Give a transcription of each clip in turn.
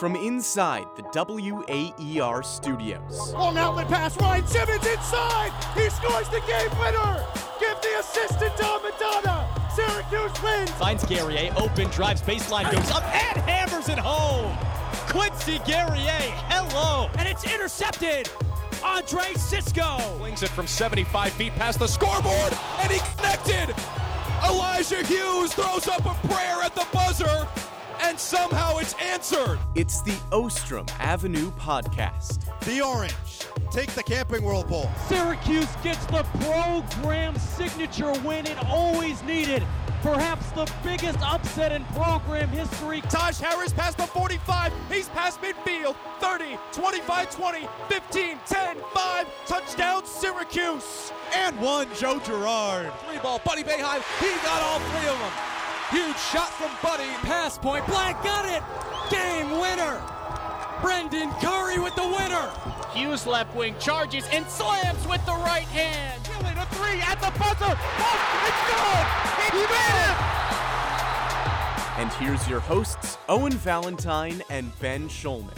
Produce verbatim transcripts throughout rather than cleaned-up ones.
From inside the W A E R studios. Long outlet pass, Ryan Simmons inside! He scores the game winner! Give the assist to Dom Madonna! Syracuse wins! Finds Guerrier, open, drives baseline, goes up, and hammers it home! Quincy Guerrier, hello! And it's intercepted! Andre Cisco! Flings it from seventy-five feet past the scoreboard, and he connected! Elijah Hughes throws up a prayer at the buzzer, and somehow it's answered. It's the Ostrom Avenue Podcast. The Orange take the Camping World Bowl. Syracuse gets the program signature win it always needed. Perhaps the biggest upset in program history. Taj Harris past the forty-five. He's past midfield. thirty, twenty-five, twenty, fifteen, ten, five. Touchdown Syracuse. And one, Joe Girard. Three ball, Buddy Boeheim. He got all three of them. Huge shot from Buddy. Pass point. Black got it. Game winner. Brendan Curry with the winner. Hughes left wing charges and slams with the right hand. Killing a three at the buzzer. Oh, it's good. He made it. And here's your hosts, Owen Valentine and Ben Schulman.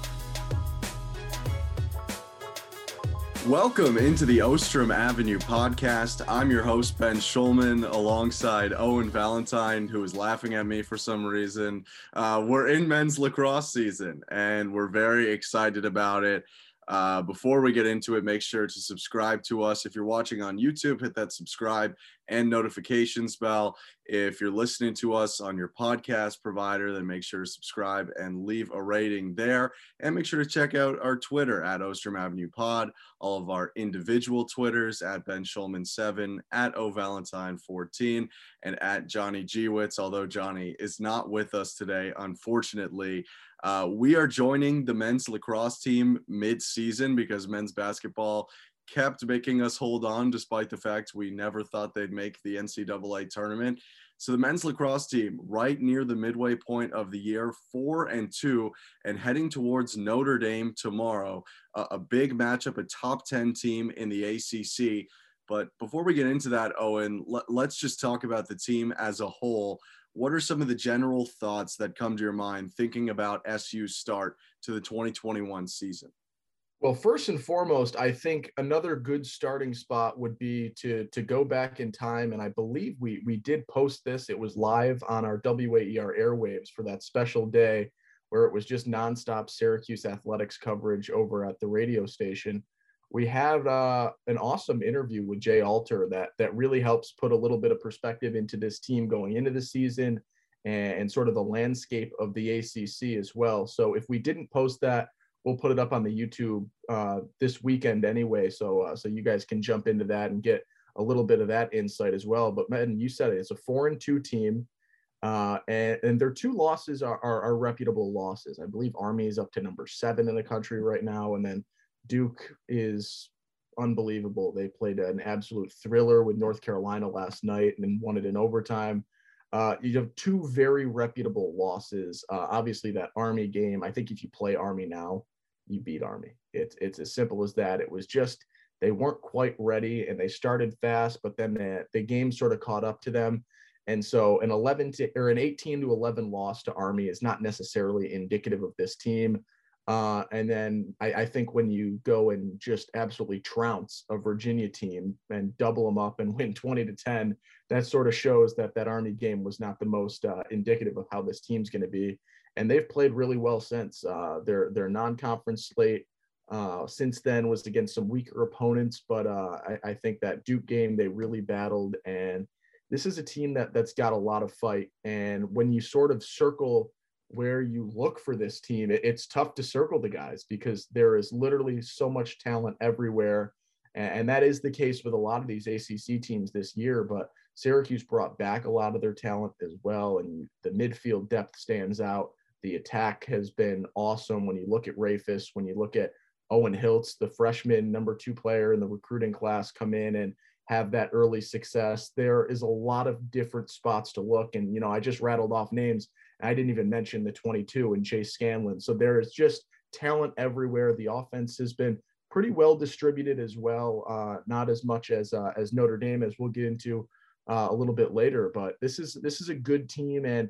Welcome into the Ostrom Avenue Podcast. I'm your host, Ben Schulman, alongside Owen Valentine, who is laughing at me for some reason. Uh, we're in men's lacrosse season, and we're very excited about it. Uh, before we get into it, make sure to subscribe to us. If you're watching on YouTube, hit that subscribe and notifications bell. If you're listening to us on your podcast provider, then make sure to subscribe and leave a rating there. And make sure to check out our Twitter at Ostrom Avenue Pod, all of our individual Twitters at Ben Schulman seven, at O Valentine fourteen, and at Johnny Giewitz, although Johnny is not with us today, unfortunately. Uh, we are joining the men's lacrosse team mid-season because men's basketball kept making us hold on despite the fact we never thought they'd make the N C double A tournament. So the men's lacrosse team, right near the midway point of the year, four and two, and heading towards Notre Dame tomorrow, a, a big matchup, a top ten team in the A C C. But before we get into that, Owen, let, let's just talk about the team as a whole. What are some of the general thoughts that come to your mind thinking about S U's start to the twenty twenty-one season? Well, first and foremost, I think another good starting spot would be to to go back in time, and I believe we we did post this. It was live on our W A E R airwaves for that special day where it was just nonstop Syracuse athletics coverage over at the radio station. We had uh, an awesome interview with Jay Alter that that really helps put a little bit of perspective into this team going into the season and, and sort of the landscape of the A C C as well. So if we didn't post that, we'll put it up on the YouTube uh, this weekend anyway. So uh, so you guys can jump into that and get a little bit of that insight as well. But man, you said it, it's a four and two team. Uh, and, and their two losses are, are, are reputable losses. I believe Army is up to number seven in the country right now. And then Duke is unbelievable. They played an absolute thriller with North Carolina last night and then won it in overtime. Uh, you have two very reputable losses. Uh, obviously, that Army game, I think if you play Army now, you beat Army. It's it's as simple as that. It was just they weren't quite ready, and they started fast, but then the, the game sort of caught up to them. And so an eleven to or an eighteen to eleven loss to Army is not necessarily indicative of this team. Uh, and then I, I think when you go and just absolutely trounce a Virginia team and double them up and win twenty to ten, that sort of shows that that Army game was not the most uh, indicative of how this team's going to be. And they've played really well since. Uh, their their non-conference slate uh, since then was against some weaker opponents, but uh, I, I think that Duke game they really battled. And this is a team that that's got a lot of fight. And when you sort of circle where you look for this team, it's tough to circle the guys because there is literally so much talent everywhere. And that is the case with a lot of these A C C teams this year, but Syracuse brought back a lot of their talent as well. And the midfield depth stands out. The attack has been awesome. When you look at Rafus, when you look at Owen Hiltz, the freshman number two player in the recruiting class, come in and have that early success, there is a lot of different spots to look. And, you know, I just rattled off names. I didn't even mention the twenty-two and Chase Scanlon. So there is just talent everywhere. The offense has been pretty well distributed as well. Uh, not as much as uh, as Notre Dame, as we'll get into uh, a little bit later. But this is this is a good team, and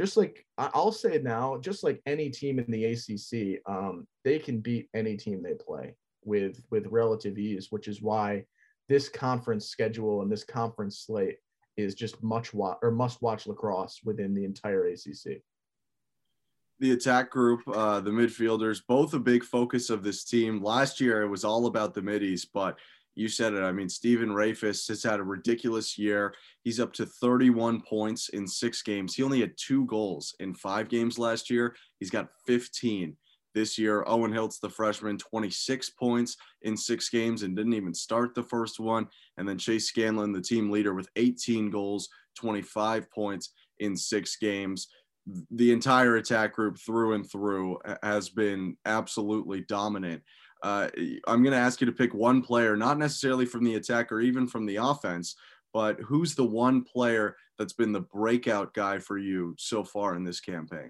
just like I'll say now, just like any team in the A C C, um, they can beat any team they play with with relative ease, which is why this conference schedule and this conference slate is just much watch or must watch lacrosse within the entire A C C. The attack group, uh, the midfielders, both a big focus of this team. Last year, it was all about the middies, but you said it. I mean, Stephen Rehfuss has had a ridiculous year. He's up to thirty-one points in six games. He only had two goals in five games last year. He's got fifteen this year. Owen Hiltz, the freshman, twenty-six points in six games and didn't even start the first one. And then Chase Scanlon, the team leader, with eighteen goals, twenty-five points in six games. The entire attack group through and through has been absolutely dominant. Uh, I'm going to ask you to pick one player, not necessarily from the attack or even from the offense, but who's the one player that's been the breakout guy for you so far in this campaign?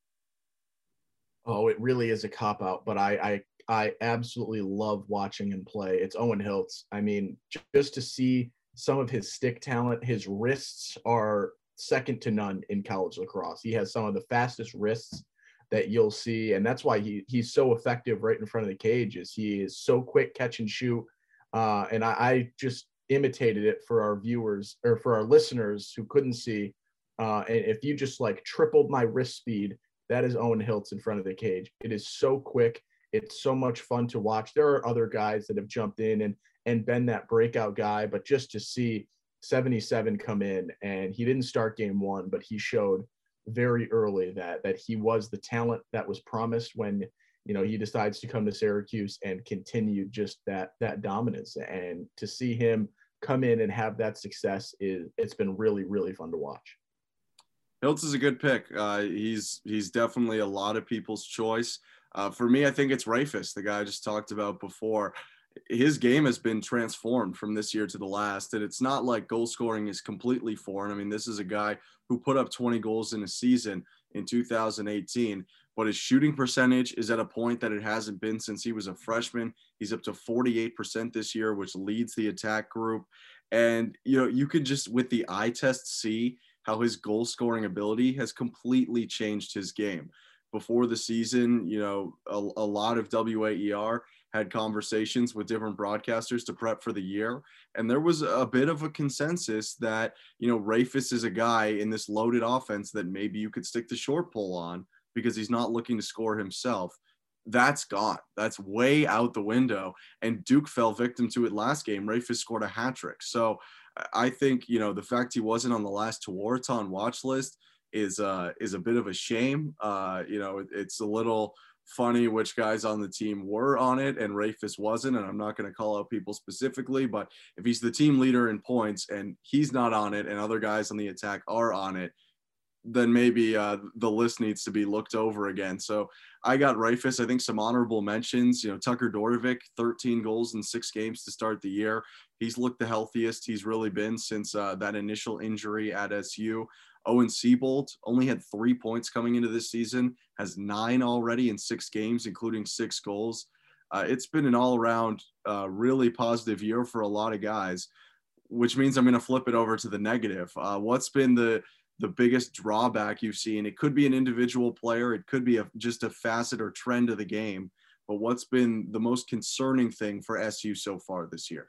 Oh, it really is a cop-out, but I, I I absolutely love watching him play. It's Owen Hiltz. I mean, just to see some of his stick talent, his wrists are second to none in college lacrosse. He has some of the fastest wrists that you'll see, and that's why he he's so effective right in front of the cage. Is he is so quick catch and shoot, uh, and I, I just imitated it for our viewers or for our listeners who couldn't see. Uh, and if you just like tripled my wrist speed, that is Owen Hiltz in front of the cage. It is so quick. It's so much fun to watch. There are other guys that have jumped in and and been that breakout guy, but just to see seventy-seven come in, and he didn't start game one, but he showed very early that that he was the talent that was promised when, you know, he decides to come to Syracuse and continue just that that dominance. And to see him come in and have that success is it's been really, really fun to watch. Hiltz is a good pick. Uh, he's he's definitely a lot of people's choice. Uh, for me, I think it's Rehfuss, the guy I just talked about before. His game has been transformed from this year to the last, and it's not like goal scoring is completely foreign. I mean, this is a guy who put up twenty goals in a season in two thousand eighteen, but his shooting percentage is at a point that it hasn't been since he was a freshman. He's up to forty-eight percent this year, which leads the attack group. And, you know, you could just with the eye test see how his goal scoring ability has completely changed his game. Before the season, you know, a, a lot of W A E R had conversations with different broadcasters to prep for the year. And there was a bit of a consensus that, you know, Rehfuss is a guy in this loaded offense that maybe you could stick the short pull on because he's not looking to score himself. That's gone. That's way out the window. And Duke fell victim to it last game. Rehfuss scored a hat trick. So I think, you know, the fact he wasn't on the last Tewaaraton watch list is uh, is a bit of a shame. Uh, you know, it, it's a little funny which guys on the team were on it and Rehfuss wasn't, and I'm not going to call out people specifically, but if he's the team leader in points and he's not on it and other guys on the attack are on it, then maybe uh, the list needs to be looked over again. So I got Rehfuss. I think some honorable mentions, you know, Tucker Dordevic, thirteen goals in six games to start the year. He's looked the healthiest he's really been since uh, that initial injury at S U. Owen Seabold only had three points coming into this season, has nine already in six games, including six goals. Uh, it's been an all-around uh, really positive year for a lot of guys, which means I'm going to flip it over to the negative. Uh, what's been the the biggest drawback you've seen? It could be an individual player. It could be a, just a facet or trend of the game. But what's been the most concerning thing for S U so far this year?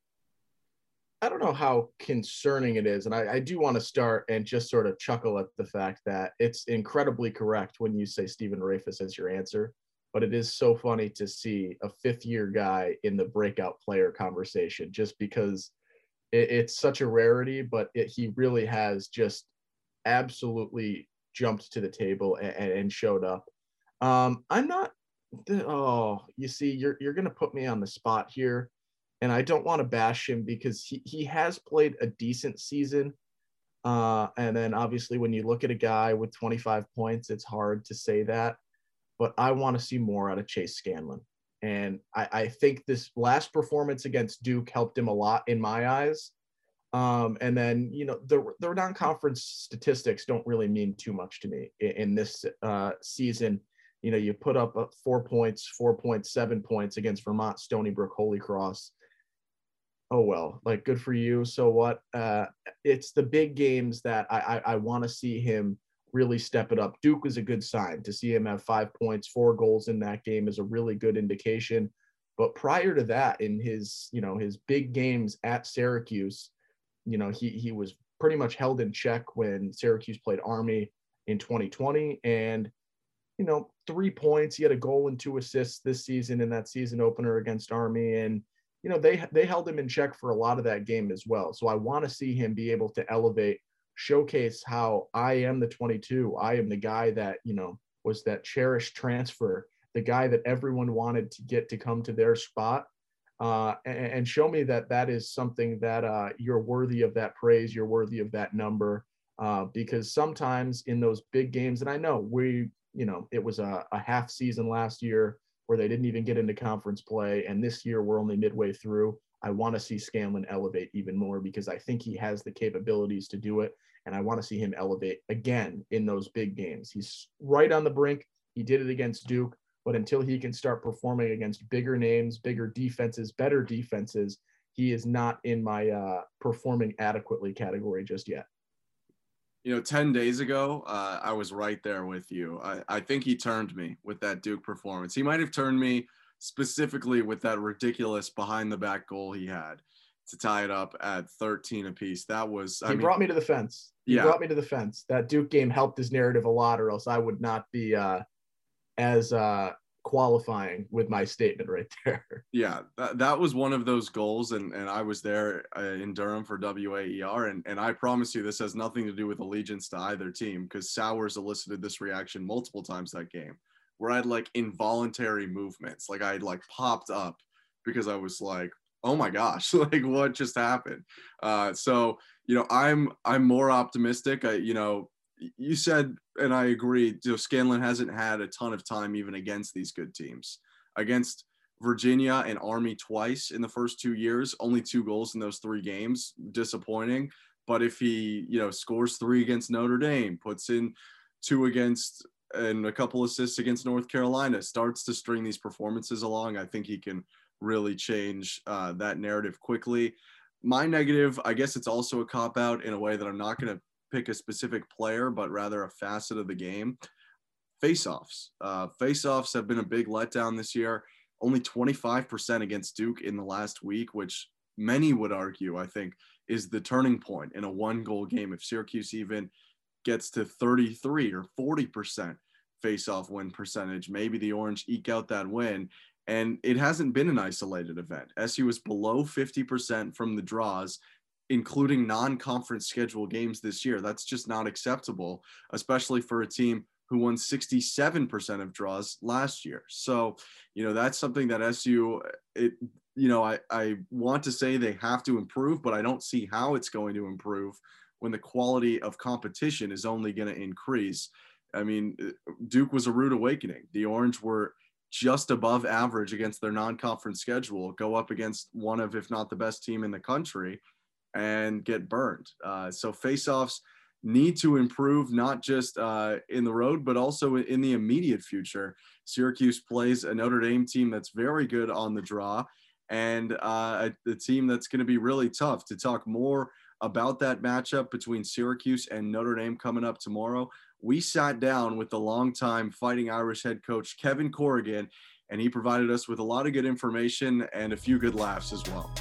I don't know how concerning it is. And I, I do want to start and just sort of chuckle at the fact that it's incredibly correct when you say Stephen Rehfuss as your answer. But it is so funny to see a fifth year guy in the breakout player conversation just because it, it's such a rarity, but it, he really has just absolutely jumped to the table and, and showed up. Um, I'm not, oh, you see, you're, you're going to put me on the spot here. And I don't want to bash him because he, he has played a decent season. Uh, and then obviously when you look at a guy with twenty-five points, it's hard to say that. But I want to see more out of Chase Scanlon. And I, I think this last performance against Duke helped him a lot in my eyes. Um, and then, you know, the, the non-conference statistics don't really mean too much to me in, in this uh, season. You know, you put up four points, four point seven points against Vermont, Stony Brook, Holy Cross. Oh, well, like, good for you. So what? Uh, it's the big games that I, I, I want to see him really step it up. Duke was a good sign. To see him have five points, four goals in that game is a really good indication. But prior to that, in his, you know, his big games at Syracuse, you know, he he was pretty much held in check when Syracuse played Army in twenty twenty. And, you know, three points, he had a goal and two assists this season in that season opener against Army. And, you know, they they held him in check for a lot of that game as well. So I want to see him be able to elevate, showcase how I am the twenty-two. I am the guy that, you know, was that cherished transfer, the guy that everyone wanted to get to come to their spot, uh, and, and show me that that is something that uh, you're worthy of that praise, you're worthy of that number, uh, because sometimes in those big games, and I know we, you know, it was a, a half season last year where they didn't even get into conference play, and this year we're only midway through. I want to see Scanlon elevate even more because I think he has the capabilities to do it. And I want to see him elevate again in those big games. He's right on the brink. He did it against Duke, but until he can start performing against bigger names, bigger defenses, better defenses, he is not in my uh, performing adequately category just yet. You know, ten days ago, uh, I was right there with you. I, I think he turned me with that Duke performance. He might have turned me specifically with that ridiculous behind the back goal he had to tie it up at thirteen apiece. That was, I he mean, brought me to the fence. He yeah. brought me to the fence. That Duke game helped his narrative a lot, or else I would not be uh, as uh, qualifying with my statement right there. Yeah, that, that was one of those goals, and, and I was there uh, in Durham for W A E R, and, and I promise you this has nothing to do with allegiance to either team, because Sowers elicited this reaction multiple times that game, where I had like involuntary movements, like I had like popped up because I was like, oh my gosh, like what just happened? Uh, so, you know, I'm I'm more optimistic. I, you know, you said, and I agree, you know, Scanlon hasn't had a ton of time even against these good teams. Against Virginia and Army twice in the first two years, only two goals in those three games, disappointing. But if he, you know, scores three against Notre Dame, puts in two against and a couple assists against North Carolina, starts to string these performances along, I think he can really change uh, that narrative quickly. My negative, I guess it's also a cop-out in a way that I'm not going to pick a specific player, but rather a facet of the game. Face-offs. Uh, face-offs have been a big letdown this year. Only twenty-five percent against Duke in the last week, which many would argue, I think, is the turning point in a one-goal game. If Syracuse even gets to thirty-three or forty percent face-off win percentage, maybe the Orange eke out that win. And it hasn't been an isolated event. S U was below fifty percent from the draws, including non-conference schedule games this year. That's just not acceptable, especially for a team who won sixty-seven percent of draws last year. So, you know, that's something that S U, it, you know, I, I want to say they have to improve, but I don't see how it's going to improve when the quality of competition is only going to increase. I mean, Duke was a rude awakening. The Orange were just above average against their non-conference schedule, go up against one of, if not the best team in the country, and get burned. Uh, so face-offs need to improve, not just uh, in the road, but also in the immediate future. Syracuse plays a Notre Dame team that's very good on the draw, and uh, a, a team that's going to be really tough. To talk more about that matchup between Syracuse and Notre Dame coming up tomorrow, we sat down with the longtime Fighting Irish head coach, Kevin Corrigan, and he provided us with a lot of good information and a few good laughs as well.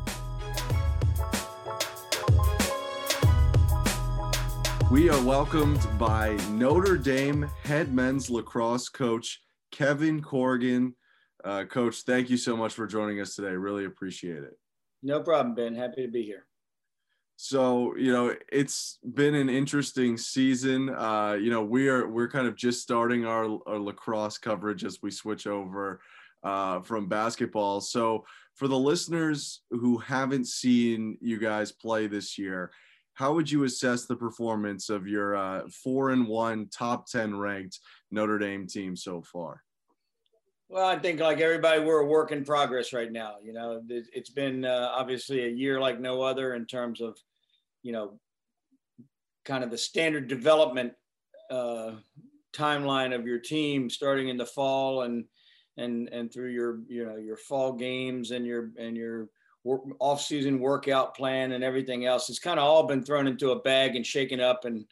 We are welcomed by Notre Dame head men's lacrosse coach, Kevin Corrigan. Uh, coach, thank you so much for joining us today. Really appreciate it. No problem, Ben. Happy to be here. So, you know, it's been an interesting season. Uh, you know, we are, we're kind of just starting our, our lacrosse coverage as we switch over uh, from basketball. So for the listeners who haven't seen you guys play this year, how would you assess the performance of your uh, four and one top ten ranked Notre Dame team so far? Well, I think like everybody, we're a work in progress right now. You know, it's been uh, obviously a year like no other in terms of, you know, kind of the standard development uh, timeline of your team starting in the fall and and and through your, you know, your fall games and your and your work, off-season workout plan and everything else. It's kind of all been thrown into a bag and shaken up and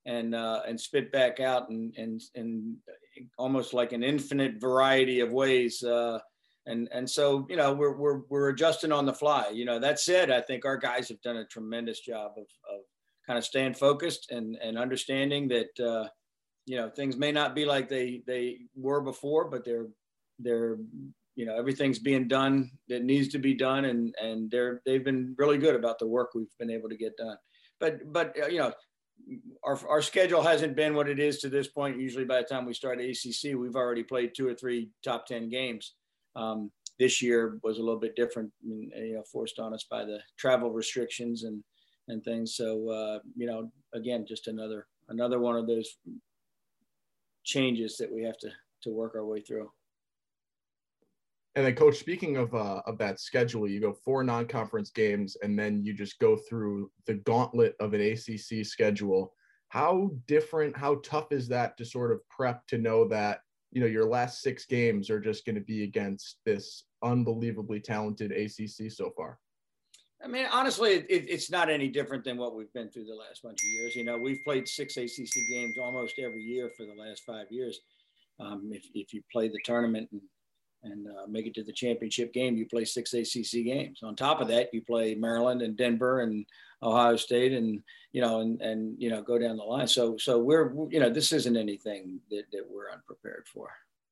and uh, and spit back out and and and almost like an infinite variety of ways. Uh, and and so you know we're we're we're adjusting on the fly. You know, that said, I think our guys have done a tremendous job of of kind of staying focused and and understanding that uh, you know things may not be like they they were before, but they're they're you know everything's being done that needs to be done, and and they're they've been really good about the work we've been able to get done. But but uh, you know. Our, our schedule hasn't been what it is to this point. Usually by the time we start A C C, we've already played two or three top ten games. Um, this year was a little bit different, you know, forced on us by the travel restrictions and, and things. So, uh, you know, again, just another, another one of those changes that we have to, to work our way through. And then, Coach, speaking of uh, of that schedule, you go four non-conference games, and then you just go through the gauntlet of an A C C schedule. How different, how tough is that to sort of prep to know that, you know, your last six games are just going to be against this unbelievably talented A C C so far? I mean, honestly, it, it's not any different than what we've been through the last bunch of years. You know, we've played six A C C games almost every year for the last five years. Um, if, if you play the tournament and and uh, make it to the championship game, you play six A C C games. On top of that, you play Maryland and Denver and Ohio State and, you know, and, and, you know, go down the line. So, so we're, you know, this isn't anything that, that we're unprepared for.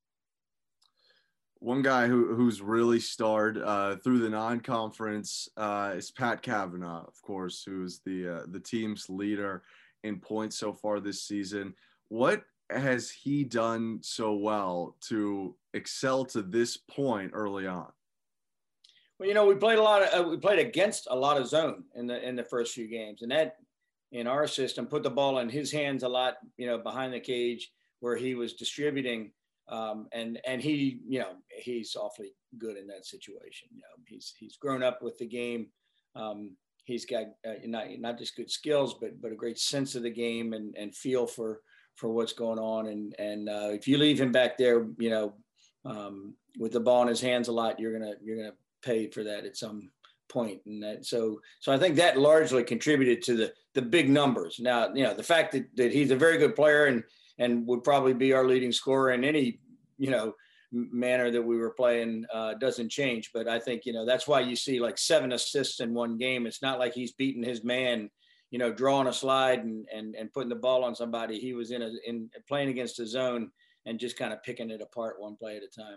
One guy who, who's really starred uh, through the non-conference uh, is Pat Kavanaugh, of course, who's the, uh, the team's leader in points so far this season. What has he done so well to excel to this point early on? Well, you know, we played a lot of, uh, we played against a lot of zone in the, in the first few games, and that in our system put the ball in his hands a lot, you know, behind the cage where he was distributing. Um, and, and he, you know, he's awfully good in that situation. You know, he's, he's grown up with the game. Um, he's got uh, not, not just good skills, but, but a great sense of the game and, and feel for, for what's going on. And, and uh, if you leave him back there, you know, um, with the ball in his hands a lot, you're going to, you're going to pay for that at some point. And that, so, so I think that largely contributed to the, the big numbers. Now, you know, the fact that, that he's a very good player and, and would probably be our leading scorer in any, you know, manner that we were playing uh, doesn't change. But I think, you know, that's why you see like seven assists in one game. It's not like he's beating his man, you know, drawing a slide and, and, and putting the ball on somebody. He was in a, in playing against a zone and just kind of picking it apart one play at a time.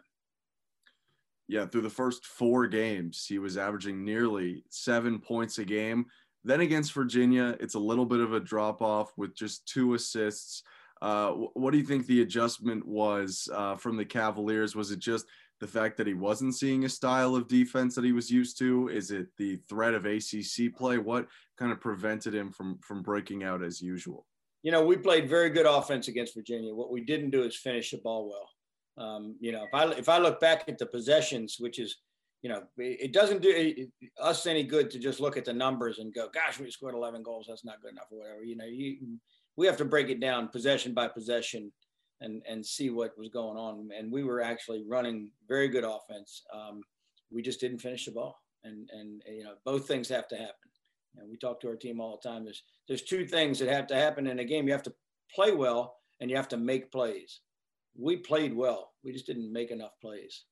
Yeah. Through the first four games, he was averaging nearly seven points a game. Then against Virginia, it's a little bit of a drop off with just two assists. Uh, what do you think the adjustment was uh, from the Cavaliers? Was it just the fact that he wasn't seeing a style of defense that he was used to? Is it the threat of A C C play? What kind of prevented him from, from breaking out as usual? You know, we played very good offense against Virginia. What we didn't do is finish the ball well. Um, you know, if I, if I look back at the possessions, which is, you know, it doesn't do us any good to just look at the numbers and go, gosh, we scored eleven goals. That's not good enough or whatever. You know, you, we have to break it down possession by possession and, and see what was going on. And we were actually running very good offense. Um, we just didn't finish the ball. And, and, you know, both things have to happen. And we talk to our team all the time. There's, there's two things that have to happen in a game. You have to play well and you have to make plays. We played well. We just didn't make enough plays.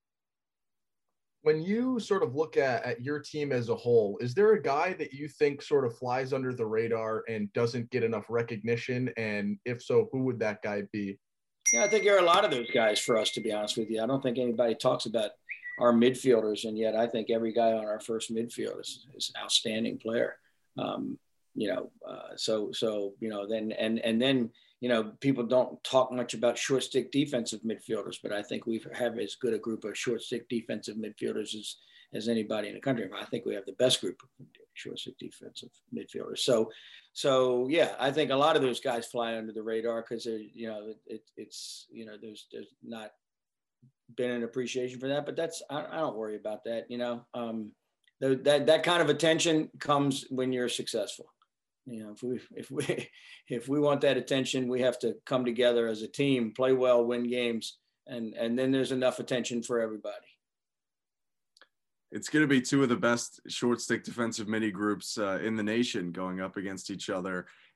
When you sort of look at, at your team as a whole, is there a guy that you think sort of flies under the radar and doesn't get enough recognition? And if so, who would that guy be? Yeah, I think there are a lot of those guys for us, to be honest with you. I don't think anybody talks about our midfielders, and yet I think every guy on our first midfield is, is an outstanding player. Um, you know, uh, so, so, you know, then, and, and then, you know, people don't talk much about short stick defensive midfielders, but I think we have as good a group of short stick defensive midfielders as, as anybody in the country. I think we have the best group of short stick defensive midfielders. So, so yeah, I think a lot of those guys fly under the radar because they're, you know, it, it, it's, you know, there's, there's not been an appreciation for that, but that's, I, I don't worry about that. You know, um, the, that, that kind of attention comes when you're successful. You know, if we, if we, if we want that attention, we have to come together as a team, play well, win games, and, and then there's enough attention for everybody. It's going to be two of the best short stick defensive mini groups uh, in the nation going up against each other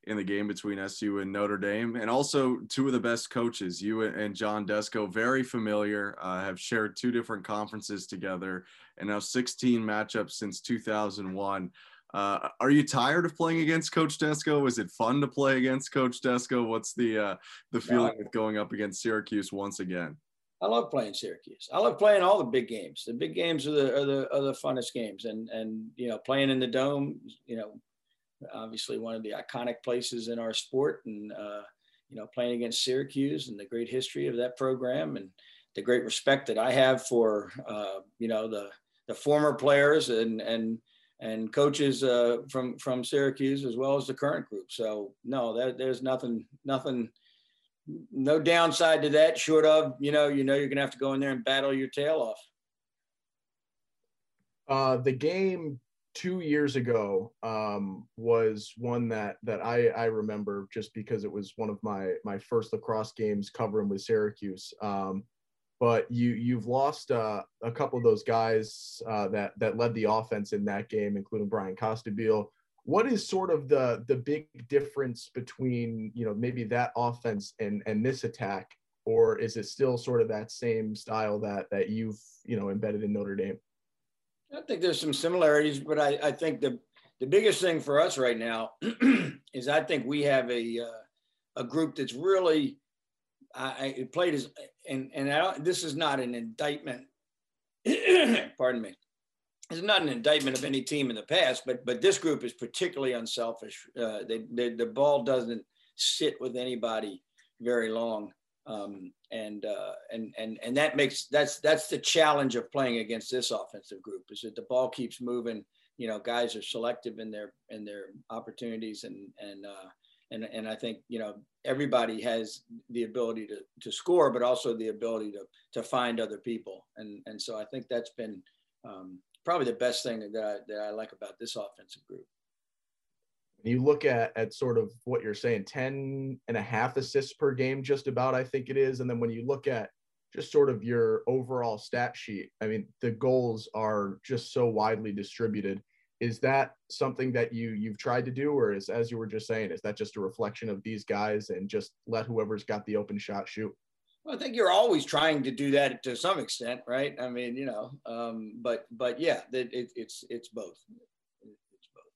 in the game between S U and Notre Dame, and also two of the best coaches, you and John Desko, very familiar, uh, have shared two different conferences together, and now sixteen matchups since two thousand one. Uh, are you tired of playing against Coach Desko? Is it fun to play against Coach Desko? What's the uh, the feeling No. with going up against Syracuse once again? I love playing Syracuse. I love playing all the big games. The big games are the are the, are the funnest games, and and you know, playing in the Dome, you know, obviously one of the iconic places in our sport, and uh, you know, playing against Syracuse and the great history of that program, and the great respect that I have for uh, you know, the the former players and and and coaches uh, from from Syracuse, as well as the current group. So no, that, there's nothing nothing. No downside to that, short of, you know, you know, you're going to have to go in there and battle your tail off. Uh, the game two years ago um, was one that that I, I remember just because it was one of my my first lacrosse games covering with Syracuse. Um, but you you've lost uh, a couple of those guys uh, that that led the offense in that game, including Brian Costabile. What is sort of the the big difference between, you know, maybe that offense and and this attack, or is it still sort of that same style that that you've, you know, embedded in Notre Dame? I think there's some similarities, but I, I think the the biggest thing for us right now is I think we have a uh, a group that's really I, I played as and and I don't, this is not an indictment. Pardon me. It's not an indictment of any team in the past, but but this group is particularly unselfish. Uh, they, they, the ball doesn't sit with anybody very long, um, and uh, and and and that makes that's that's the challenge of playing against this offensive group, is that the ball keeps moving. You know, guys are selective in their in their opportunities, and and uh, and and I think, you know, everybody has the ability to to score, but also the ability to to find other people, and and so I think that's been um, probably the best thing that I, that I like about this offensive group. You look at, at sort of what you're saying, ten and a half assists per game, just about, I think it is. And then when you look at just sort of your overall stat sheet, I mean, the goals are just so widely distributed. Is that something that you, you've tried to do, or is, as you were just saying, is that just a reflection of these guys and just let whoever's got the open shot shoot? Well, I think you're always trying to do that to some extent, right? I mean, you know, um, but but yeah, it, it, it's it's both. It's both.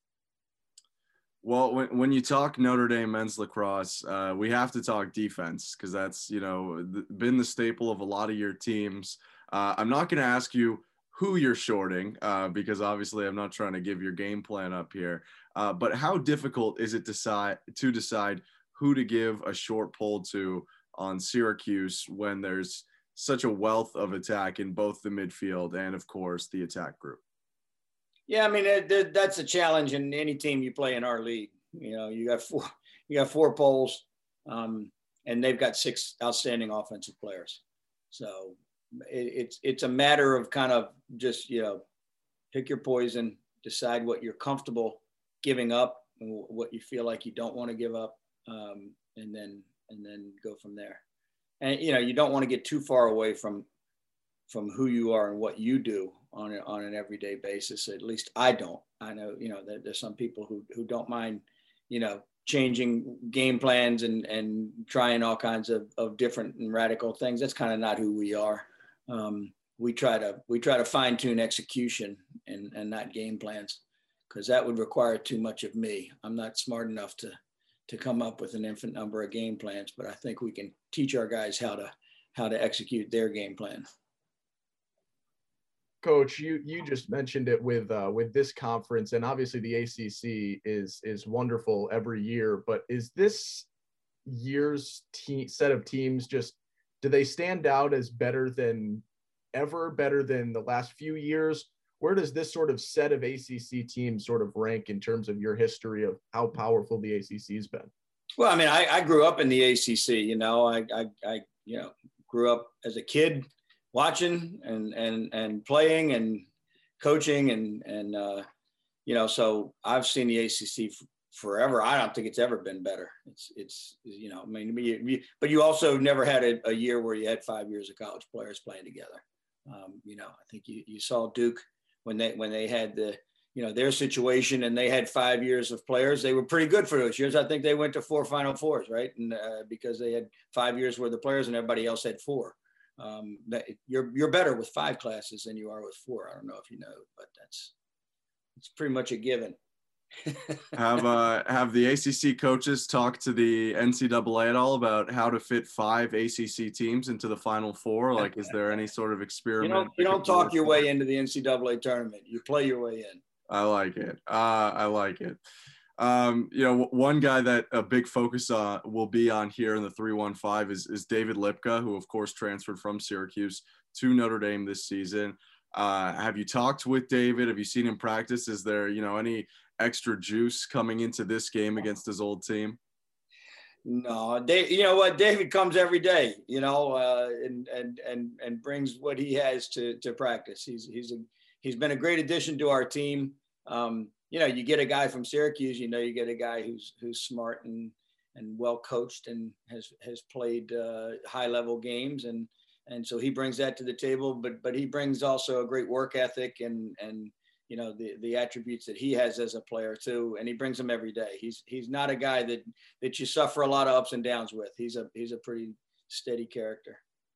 Well, when when you talk Notre Dame men's lacrosse, uh, we have to talk defense, because that's, you know, th- been the staple of a lot of your teams. Uh, I'm not going to ask you who you're shorting, uh, because obviously I'm not trying to give your game plan up here. Uh, but how difficult is it decide to decide who to give a short pull to on Syracuse when there's such a wealth of attack in both the midfield and, of course, the attack group? Yeah, I mean, it, it, that's a challenge in any team you play in our league. You know, you got four, you got four poles, um, and they've got six outstanding offensive players. So it, it's it's a matter of kind of just, you know, pick your poison, decide what you're comfortable giving up and what you feel like you don't want to give up, um, and then and then go from there. And, you know, you don't want to get too far away from from who you are and what you do on a, on an everyday basis. At least I don't. I know, you know, that there's some people who, who don't mind, you know, changing game plans and, and trying all kinds of, of different and radical things. That's kind of not who we are. Um, we try to, we try to fine tune execution and, and not game plans, because that would require too much of me. I'm not smart enough to, to come up with an infinite number of game plans, but I think we can teach our guys how to, how to execute their game plan. Coach, you you just mentioned it with uh, with this conference, and obviously the A C C is is wonderful every year. But is this year's te- set of teams just, do they stand out as better than ever, better than the last few years? Where does this sort of set of A C C teams sort of rank in terms of your history of how powerful the A C C's been? Well, I mean, I, I grew up in the A C C. You know, I, I I you know grew up as a kid watching and and and playing and coaching and and uh, you know, so I've seen the A C C f- forever. I don't think it's ever been better. It's it's you know, I mean, you, you, but you also never had a, a year where you had five years of college players playing together. Um, you know, I think you you saw Duke when they when they had the you know, their situation, and they had five years of players. They were pretty good for those years. I think they went to four Final Fours, right? And uh, because they had five years worth of players and everybody else had four. Um, that you're you're better with five classes than you are with four. I don't know if you know, but that's it's pretty much a given. have uh have the A C C coaches talked to the N C double A at all about how to fit five A C C teams into the Final Four? Like, is there any sort of experiment? You don't you don't talk your way into the N C double A tournament. You play your way in. I like it. Uh, I like it. Um, you know, one guy that a big focus uh, will be on here in the three one five is, is David Lipka, who of course transferred from Syracuse to Notre Dame this season. Uh, have you talked with David? Have you seen him practice? Is there, you know, any extra juice coming into this game against his old team? No, Dave, you know what? David comes every day, you know, uh, and, and, and, and brings what he has to, to practice. He's, he's, a, he's been a great addition to our team. Um, you know, you get a guy from Syracuse, you know, you get a guy who's, who's smart and, and well coached and has, has played uh, high level games. And, and so he brings that to the table, but, but he brings also a great work ethic and, and, you know, the, the attributes that he has as a player too. And he brings them every day. He's, he's not a guy that, that you suffer a lot of ups and downs with. He's a, he's a pretty steady character.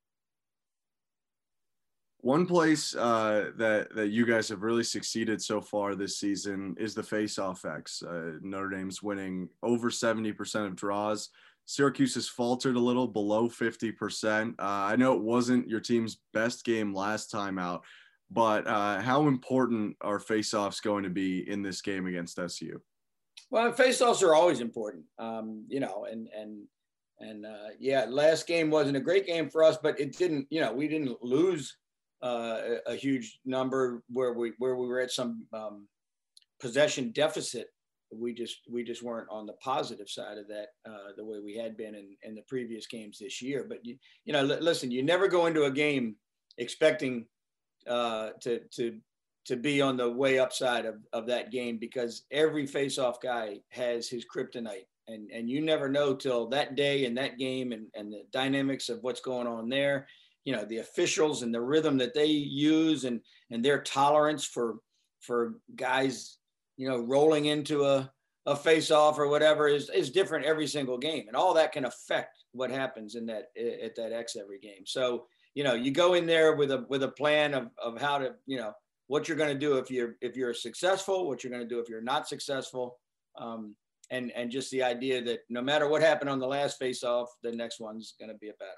One place uh, that, that you guys have really succeeded so far this season is the face-off X. Uh, Notre Dame's winning over seventy percent of draws. Syracuse has faltered a little, below fifty percent. Uh, I know it wasn't your team's best game last time out, but uh, how important are face-offs going to be in this game against S U? Well, face-offs are always important, um, you know, and, and, and uh, yeah, last game wasn't a great game for us, but it didn't, you know, we didn't lose uh, a, a huge number where we, where we were at some um, possession deficit. We just, we just weren't on the positive side of that uh, the way we had been in, in the previous games this year. But, you, you know, l- listen, you never go into a game expecting uh, to, to, to be on the way upside of, of that game, because every face-off guy has his kryptonite, and, and you never know till that day and that game and, and the dynamics of what's going on there, you know, the officials and the rhythm that they use and, and their tolerance for, for guys, you know, rolling into a, a face-off or whatever is, is different every single game. And all that can affect what happens in that, at that X every game. So, you know, you go in there with a, with a plan of, of how to, you know, what you're going to do if you're, if you're successful, what you're going to do if you're not successful. Um, and, and just the idea that no matter what happened on the last face-off, the next one's going to be a battle.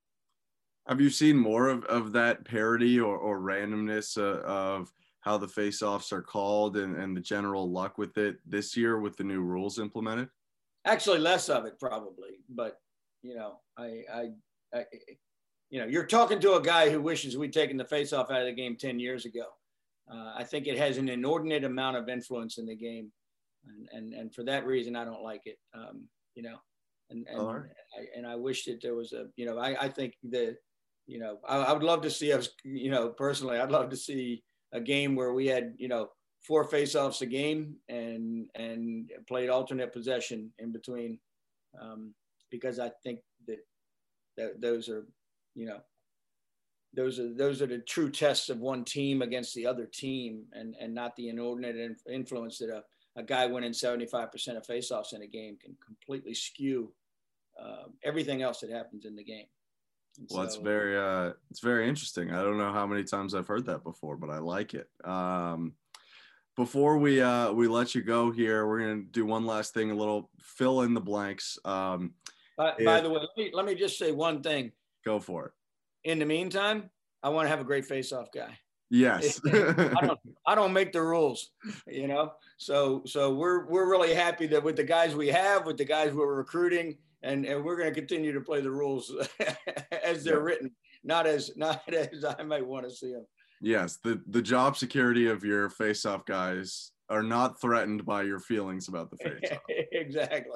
Have you seen more of, of that parity or, or randomness uh, of how the face-offs are called and, and the general luck with it this year with the new rules implemented? Actually, less of it probably, but you know, I, I, I you know, you're talking to a guy who wishes we'd taken the face-off out of the game ten years ago. Uh, I think it has an inordinate amount of influence in the game. And, and, and for that reason, I don't like it, um, you know, and, and, right. I, and I wish that there was a, you know, I, I think that, you know, I, I would love to see us, you know, personally, I'd love to see a game where we had, you know, four face-offs a game and, and played alternate possession in between. Um, because I think that, that those are, you know, those are, those are the true tests of one team against the other team, and, and not the inordinate influence that a, a guy winning seventy-five percent of face-offs in a game can completely skew uh, everything else that happens in the game. And well, so, it's very, uh, it's very interesting. I don't know how many times I've heard that before, but I like it. Um, before we, uh, we let you go here, we're going to do one last thing, a little fill in the blanks. Um, by, if, by the way, let me, let me just say one thing. Go for it. In the meantime, I want to have a great face-off guy. Yes. I don't, I don't make the rules, you know? So, so we're, we're really happy that with the guys we have, with the guys we're recruiting, and, and we're going to continue to play the rules as they're yeah. written, not as, not as I might want to see them. Yes. The, the job security of your face-off guys are not threatened by your feelings about the face-off. Exactly.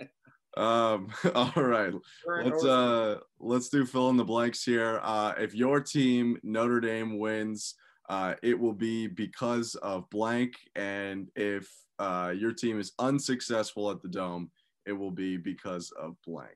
Um, all right, let's, uh, let's do fill in the blanks here. Uh, if your team, Notre Dame, wins, uh, it will be because of blank. And if uh, your team is unsuccessful at the Dome, it will be because of blank.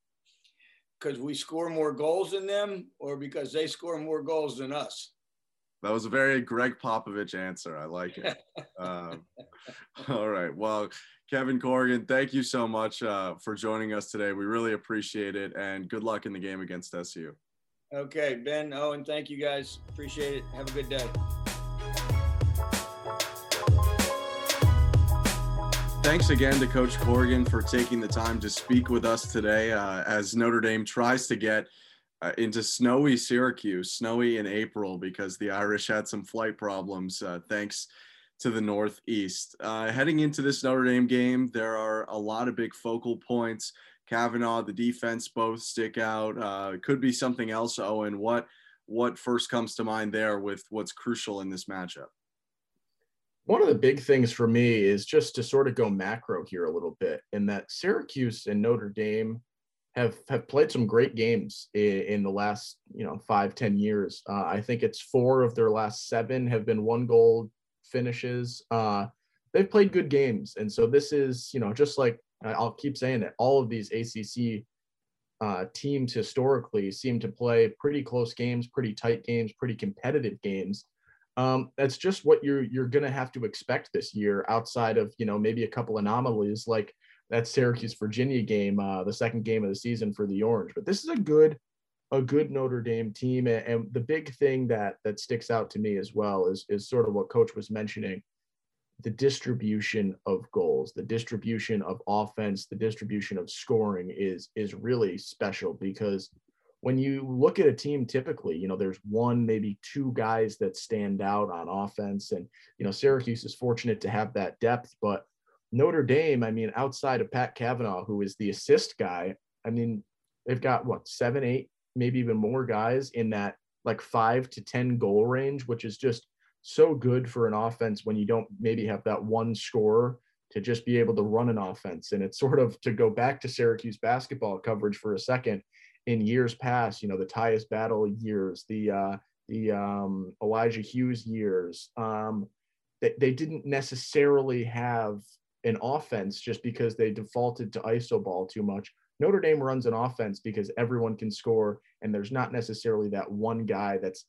Because we score more goals than them, or because they score more goals than us? That was a very Greg Popovich answer. I like it. um, all right. Well, Kevin Corrigan, thank you so much uh, for joining us today. We really appreciate it, and good luck in the game against S U. Okay, Ben, Owen, thank you guys. Appreciate it. Have a good day. Thanks again to Coach Corrigan for taking the time to speak with us today uh, as Notre Dame tries to get uh, into snowy Syracuse, snowy in April, because the Irish had some flight problems uh, thanks to the Northeast. Uh, heading into this Notre Dame game, there are a lot of big focal points. Kavanaugh, the defense both stick out. Uh, could be something else, Owen. What, what first comes to mind there with what's crucial in this matchup? One of the big things for me is just to sort of go macro here a little bit, in that Syracuse and Notre Dame have, have played some great games in, in the last, you know, five, ten years. Uh, I think it's four of their last seven have been one goal finishes. Uh, they've played good games. And so this is, you know, just like I'll keep saying it, all of these A C C uh, teams historically seem to play pretty close games, pretty tight games, pretty competitive games. Um, that's just what you're you're going to have to expect this year, outside of, you know, maybe a couple anomalies like that Syracuse Virginia game, uh, the second game of the season for the Orange. But this is a good a good Notre Dame team, and, and the big thing that that sticks out to me as well is is sort of what Coach was mentioning: the distribution of goals, the distribution of offense, the distribution of scoring is is really special, because when you look at a team, typically, you know, there's one, maybe two guys that stand out on offense. And, you know, Syracuse is fortunate to have that depth, but Notre Dame, I mean, outside of Pat Kavanaugh, who is the assist guy, I mean, they've got what, seven, eight, maybe even more guys in that like five to ten goal range, which is just so good for an offense when you don't maybe have that one scorer to just be able to run an offense. And it's sort of, to go back to Syracuse basketball coverage for a second, in years past, you know, the Tyus Battle years, the uh, the um, Elijah Hughes years, um, they, they didn't necessarily have an offense just because they defaulted to iso ball too much. Notre Dame runs an offense because everyone can score, and there's not necessarily that one guy that's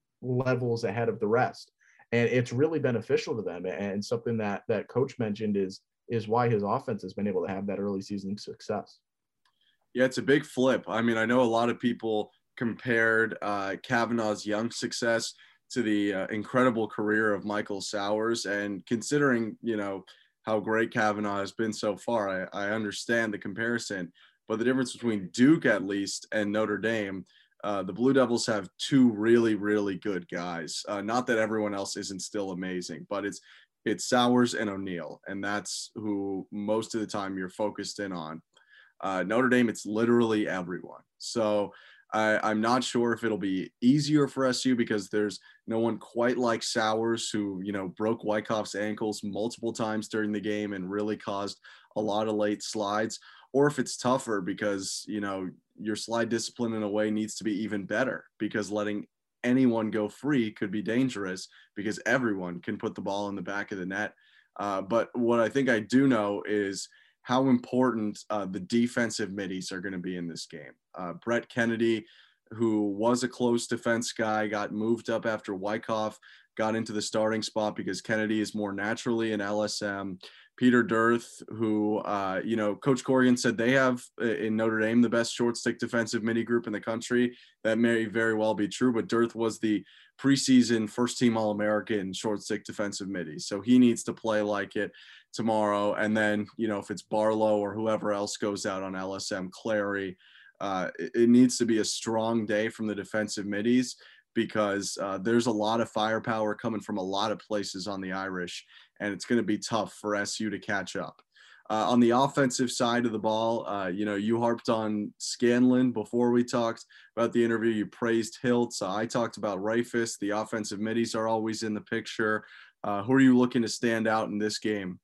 levels ahead of the rest. And it's really beneficial to them. And something that that Coach mentioned is is why his offense has been able to have that early season success. Yeah, it's a big flip. I mean, I know a lot of people compared uh, Kavanaugh's young success to the uh, incredible career of Michael Sowers. And considering, you know, how great Kavanaugh has been so far, I, I understand the comparison. But the difference between Duke, at least, and Notre Dame, uh, the Blue Devils have two really, really good guys. Uh, not that everyone else isn't still amazing, but it's it's Sowers and O'Neal, and that's who most of the time you're focused in on. Uh, Notre Dame, it's literally everyone. So I, I'm not sure if it'll be easier for S U because there's no one quite like Sowers, who, you know, broke Wyckoff's ankles multiple times during the game and really caused a lot of late slides, or if it's tougher because, you know, your slide discipline in a way needs to be even better, because letting anyone go free could be dangerous because everyone can put the ball in the back of the net. Uh, but what I think I do know is how important uh, the defensive middies are going to be in this game. Uh, Brett Kennedy, who was a close defense guy, got moved up after Wyckoff got into the starting spot because Kennedy is more naturally an L S M. Peter Dearth, who, uh, you know, Coach Corrigan said they have in Notre Dame the best short stick defensive midi group in the country. That may very well be true, but Dearth was the preseason first team All-American short stick defensive midi. So he needs to play like it tomorrow. And then, you know, if it's Barlow or whoever else goes out on L S M, Clary, uh, it, it needs to be a strong day from the defensive middies, because uh, there's a lot of firepower coming from a lot of places on the Irish, and it's going to be tough for S U to catch up. Uh, on the offensive side of the ball, uh, you know, you harped on Scanlon before we talked about the interview. You praised Hiltz. Uh, I talked about Rifus. The offensive middies are always in the picture. Uh, who are you looking to stand out in this game?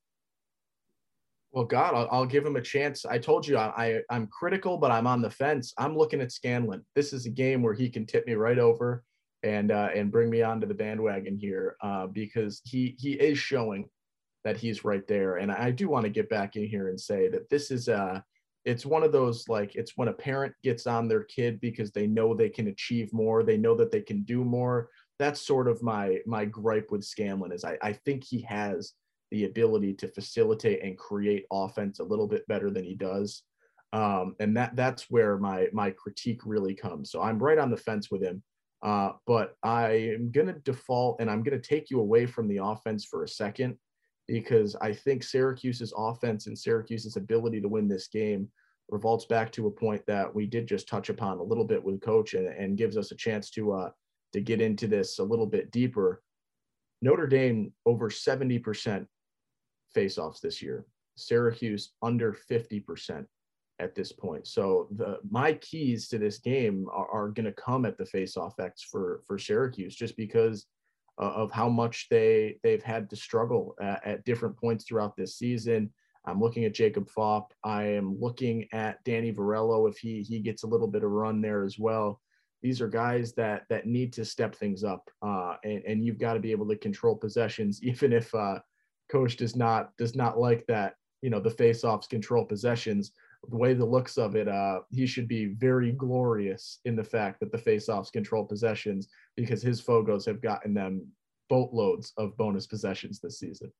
Well, God, I'll, I'll give him a chance. I told you I, I, I'm critical, but I'm on the fence. I'm looking at Scanlon. This is a game where he can tip me right over and uh, and bring me onto the bandwagon here, uh, because he he is showing that he's right there. And I do want to get back in here and say that this is uh it's one of those, like, it's when a parent gets on their kid because they know they can achieve more, they know that they can do more, that's sort of my my gripe with Scanlon is I, I think he has the ability to facilitate and create offense a little bit better than he does. Um, and that that's where my my critique really comes. So I'm right on the fence with him. Uh, but I am going to default and I'm going to take you away from the offense for a second, because I think Syracuse's offense and Syracuse's ability to win this game revolts back to a point that we did just touch upon a little bit with Coach, and, and gives us a chance to uh, to get into this a little bit deeper. Notre Dame over seventy percent faceoffs this year. Syracuse under fifty percent at this point. So the my keys to this game are, are going to come at the faceoff X for for Syracuse, just because uh, of how much they they've had to struggle at, at different points throughout this season. I'm looking at Jacob Fopp. I am looking at Danny Varello if he he gets a little bit of run there as well. These are guys that that need to step things up, uh, and and you've got to be able to control possessions, even if uh, Coach does not does not like that. You know, the faceoffs control possessions. The way the looks of it, uh, he should be very glorious in the fact that the faceoffs control possessions, because his Fogos have gotten them boatloads of bonus possessions this season.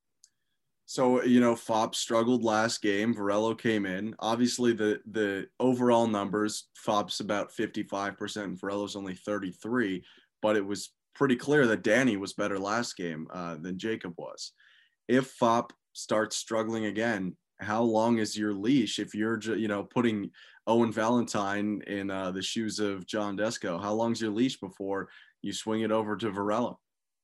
So, you know, Fopp struggled last game. Varello came in. Obviously, the the overall numbers, Fopp's about fifty-five percent and Varello's only thirty-three, but it was pretty clear that Danny was better last game uh, than Jacob was. If Fopp starts struggling again, how long is your leash? If you're, you know, putting Owen Valentine in uh, the shoes of John Desko, how long's your leash before you swing it over to Varello?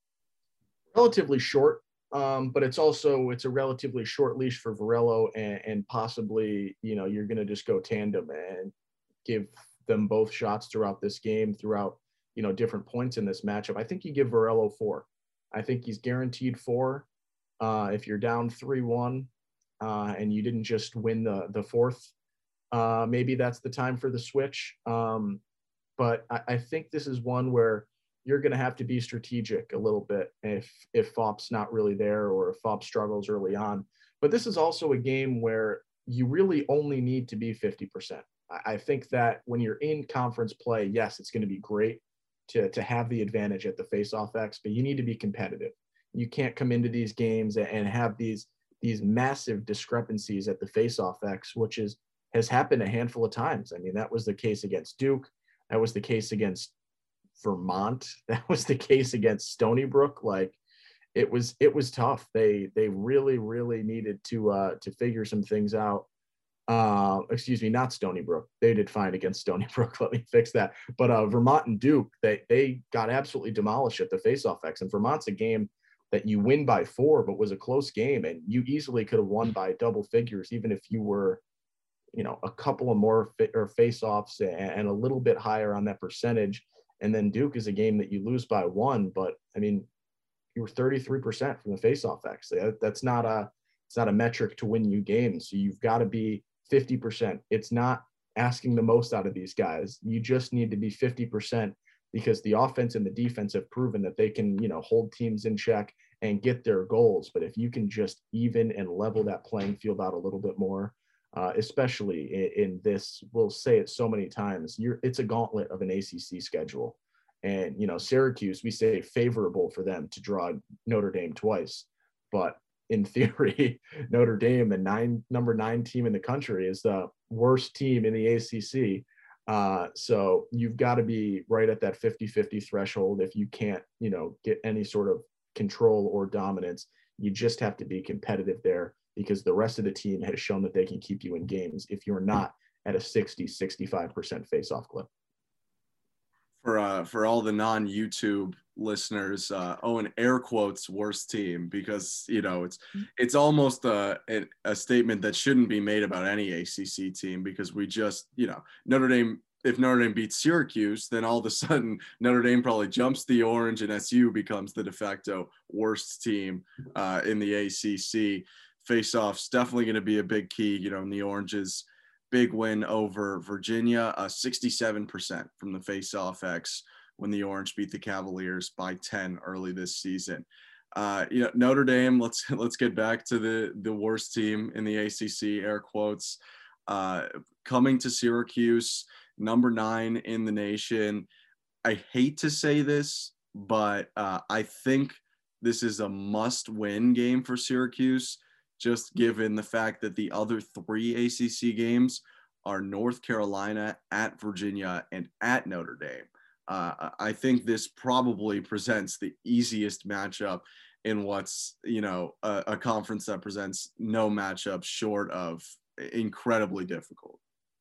Relatively short. Um, but it's also, it's a relatively short leash for Varello, and, and possibly, you know, you're going to just go tandem and give them both shots throughout this game, throughout, you know, different points in this matchup. I think you give Varello four. I think he's guaranteed four. Uh, if you're down three one uh, and you didn't just win the, the fourth, uh, maybe that's the time for the switch. Um, but I, I think this is one where you're going to have to be strategic a little bit if if Fopp's not really there, or if Fopp struggles early on. But this is also a game where you really only need to be fifty percent. I think that when you're in conference play, yes, it's going to be great to, to have the advantage at the faceoff X, but you need to be competitive. You can't come into these games and have these these massive discrepancies at the faceoff X, which is has happened a handful of times. I mean, that was the case against Duke. That was the case against Vermont. That was the case against Stony Brook. Like, it was it was tough. They they really really needed to uh to figure some things out. Uh, excuse me, not Stony Brook. They did fine against Stony Brook. Let me fix that. But uh, Vermont and Duke, they they got absolutely demolished at the faceoff X. And Vermont's a game that you win by four, but was a close game, and you easily could have won by double figures, even if you were, you know, a couple of more fa- or faceoffs and, and a little bit higher on that percentage. And then Duke is a game that you lose by one, but I mean, you were thirty-three percent from the faceoff X. That's not a, it's not a metric to win you games. So you've got to be fifty percent. It's not asking the most out of these guys. You just need to be fifty percent, because the offense and the defense have proven that they can, you know, hold teams in check and get their goals. But if you can just even and level that playing field out a little bit more, Uh, especially in, in this, we'll say it so many times, you're, it's a gauntlet of an A C C schedule. And, you know, Syracuse, we say favorable for them to draw Notre Dame twice. But in theory, Notre Dame, the nine, number nine team in the country, is the worst team in the A C C. Uh, so you've got to be right at that fifty-fifty threshold. If you can't, you know, get any sort of control or dominance, you just have to be competitive there, because the rest of the team has shown that they can keep you in games if you're not at a sixty, sixty-five percent face-off clip. For uh, for all the non-YouTube listeners, uh, Owen air quotes worst team, because, you know, it's it's almost a, a, a statement that shouldn't be made about any A C C team, because we just, you know, Notre Dame, if Notre Dame beats Syracuse, then all of a sudden Notre Dame probably jumps the orange and S U becomes the de facto worst team uh, in the A C C. Face-offs definitely going to be a big key, you know, in the Oranges' big win over Virginia, uh, sixty-seven percent from the face-off X when the Orange beat the Cavaliers by ten early this season. Uh, you know, Notre Dame, let's let's get back to the, the worst team in the A C C, air quotes, uh, coming to Syracuse, number nine in the nation. I hate to say this, but uh, I think this is a must-win game for Syracuse, just given the fact that the other three A C C games are North Carolina, at Virginia, and at Notre Dame. Uh, I think this probably presents the easiest matchup in what's, you know, a, a conference that presents no matchup short of incredibly difficult.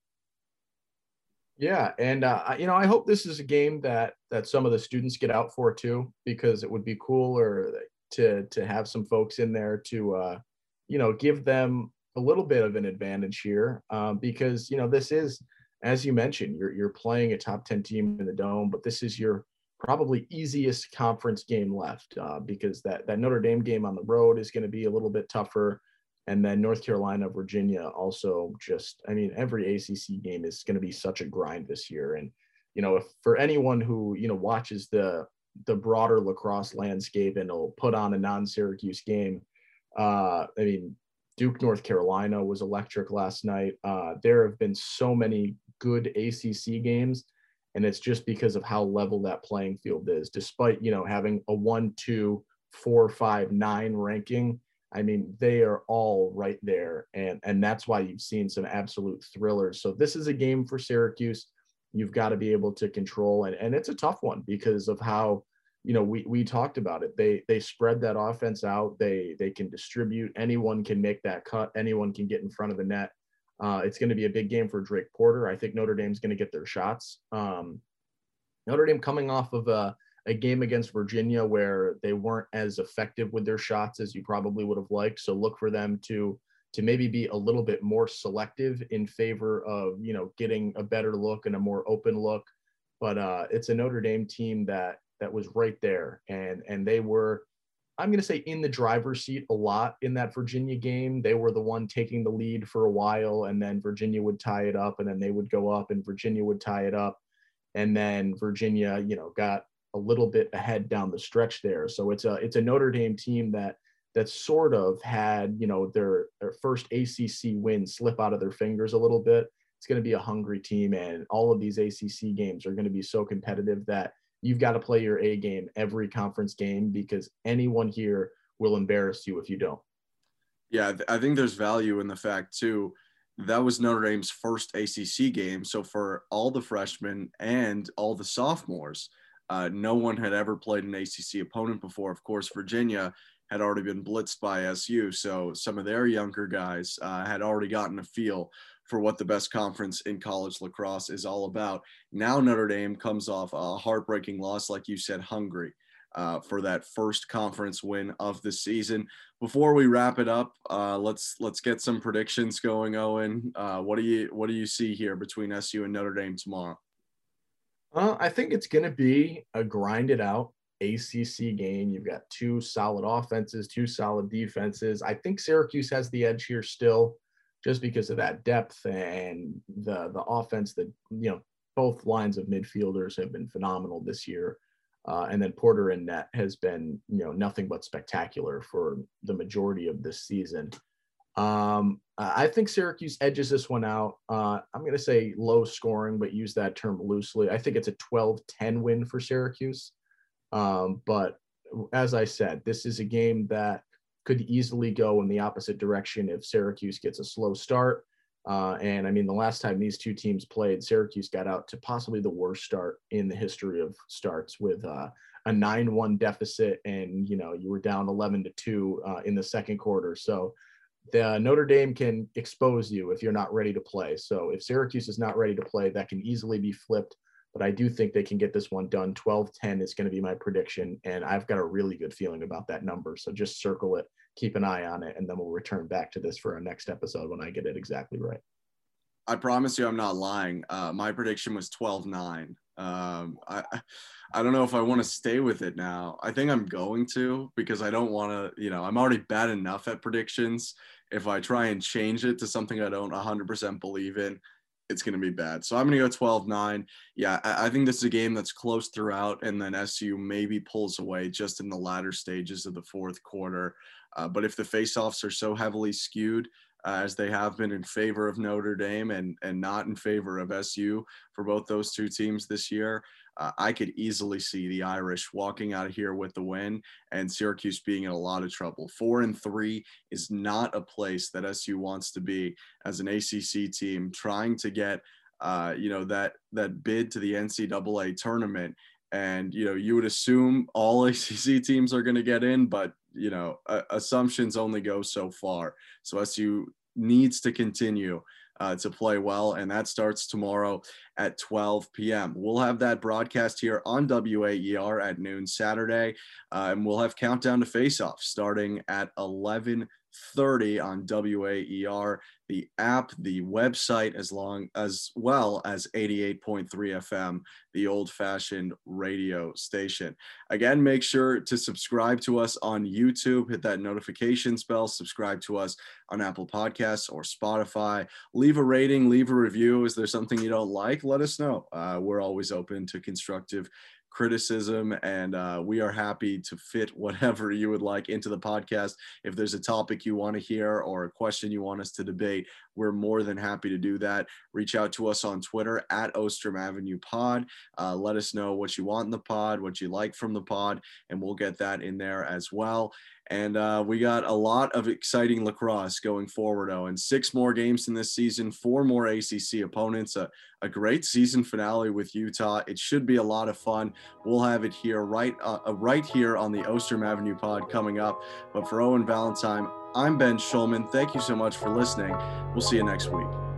Yeah, and uh, you know, I hope this is a game that that some of the students get out for too, because it would be cooler to to have some folks in there to, uh, you know, give them a little bit of an advantage here, um, because you know this is, as you mentioned, you're you're playing a top ten team in the Dome, but this is your probably easiest conference game left, uh, because that that Notre Dame game on the road is going to be a little bit tougher. And then North Carolina, Virginia also just, I mean, every A C C game is going to be such a grind this year. And, you know, if for anyone who, you know, watches the the broader lacrosse landscape and will put on a non-Syracuse game, uh, I mean, Duke, North Carolina was electric last night. Uh, there have been so many good A C C games, and it's just because of how level that playing field is, despite, you know, having a one, two, four, five, nine ranking. I mean, they are all right there, and and that's why you've seen some absolute thrillers. So this is a game for Syracuse. You've got to be able to control, and, and it's a tough one because of how, you know, we we talked about it. They they spread that offense out. They they can distribute. Anyone can make that cut. Anyone can get in front of the net. Uh, it's going to be a big game for Drake Porter. I think Notre Dame's going to get their shots. Um, Notre Dame coming off of a a game against Virginia where they weren't as effective with their shots as you probably would have liked. So look for them to, to maybe be a little bit more selective in favor of, you know, getting a better look and a more open look. But uh, it's a Notre Dame team that, that was right there. And, and they were, I'm going to say, in the driver's seat a lot in that Virginia game. They were the one taking the lead for a while, and then Virginia would tie it up, and then they would go up and Virginia would tie it up. And then Virginia, you know, got a little bit ahead down the stretch there. So it's a it's a Notre Dame team that that sort of had, you know, their, their first A C C win slip out of their fingers a little bit. It's going to be a hungry team, and all of these A C C games are going to be so competitive that you've got to play your A game every conference game, because anyone here will embarrass you if you don't. Yeah, I think there's value in the fact too, that was Notre Dame's first A C C game. So for all the freshmen and all the sophomores, Uh, no one had ever played an A C C opponent before. Of course, Virginia had already been blitzed by S U, so some of their younger guys uh, had already gotten a feel for what the best conference in college lacrosse is all about. Now Notre Dame comes off a heartbreaking loss, like you said, hungry uh, for that first conference win of the season. Before we wrap it up, uh, let's let's get some predictions going, Owen. Uh, what do you what do you see here between S U and Notre Dame tomorrow? Uh, I think it's going to be a grinded out A C C game. You've got two solid offenses, two solid defenses. I think Syracuse has the edge here still, just because of that depth and the the offense that, you know, both lines of midfielders have been phenomenal this year. Uh, and then Porter in net has been, you know, nothing but spectacular for the majority of this season. Um, I think Syracuse edges this one out. Uh, I'm going to say low scoring, but use that term loosely. I think it's a twelve ten win for Syracuse. Um, but as I said, this is a game that could easily go in the opposite direction if Syracuse gets a slow start. Uh, and I mean, the last time these two teams played, Syracuse got out to possibly the worst start in the history of starts, with uh, a nine one deficit. And, you know, you were down eleven to two uh, in the second quarter. So the Notre Dame can expose you if you're not ready to play. So if Syracuse is not ready to play, that can easily be flipped. But I do think they can get this one done. twelve ten is going to be my prediction, and I've got a really good feeling about that number. So just circle it, keep an eye on it, and then we'll return back to this for our next episode when I get it exactly right. I promise you I'm not lying. Uh, my prediction was twelve nine. Um, I I don't know if I want to stay with it now. I think I'm going to, because I don't want to, you know, I'm already bad enough at predictions. If I try and change it to something I don't one hundred percent believe in, it's going to be bad. So I'm going to go twelve nine. Yeah, I, I think this is a game that's close throughout, and then S U maybe pulls away just in the latter stages of the fourth quarter. Uh, but if the faceoffs are so heavily skewed, uh, as they have been in favor of Notre Dame and, and not in favor of S U for both those two teams this year. Uh, I could easily see the Irish walking out of here with the win and Syracuse being in a lot of trouble. Four and three is not a place that S U wants to be as an A C C team trying to get, uh, you know, that, that bid to the N C double A tournament. And, you know, you would assume all A C C teams are going to get in, but, you know, uh, assumptions only go so far. So S U needs to continue Uh, to play well, and that starts tomorrow at twelve p.m. We'll have that broadcast here on W A E R at noon Saturday, uh, and we'll have countdown to face-off starting at eleven thirty on W A E R, the app, the website, as long as well as eighty-eight point three F M, the old-fashioned radio station. Again, make sure to subscribe to us on YouTube, hit that notifications bell, subscribe to us on Apple Podcasts or Spotify. Leave a rating, leave a review. Is there something you don't like? Let us know. Uh, we're always open to constructive criticism, and uh, we are happy to fit whatever you would like into the podcast. If there's a topic you want to hear or a question you want us to debate, we're more than happy to do that. Reach out to us on Twitter at Ostrom Avenue Pod. Uh, let us know what you want in the pod, what you like from the pod, and we'll get that in there as well. And uh, we got a lot of exciting lacrosse going forward, Owen. Six more games in this season, four more A C C opponents, a, a great season finale with Utah. It should be a lot of fun. We'll have it here right, uh, right here on the Ostrom Avenue Pod coming up. But for Owen Valentine, I'm Ben Schulman. Thank you so much for listening. We'll see you next week.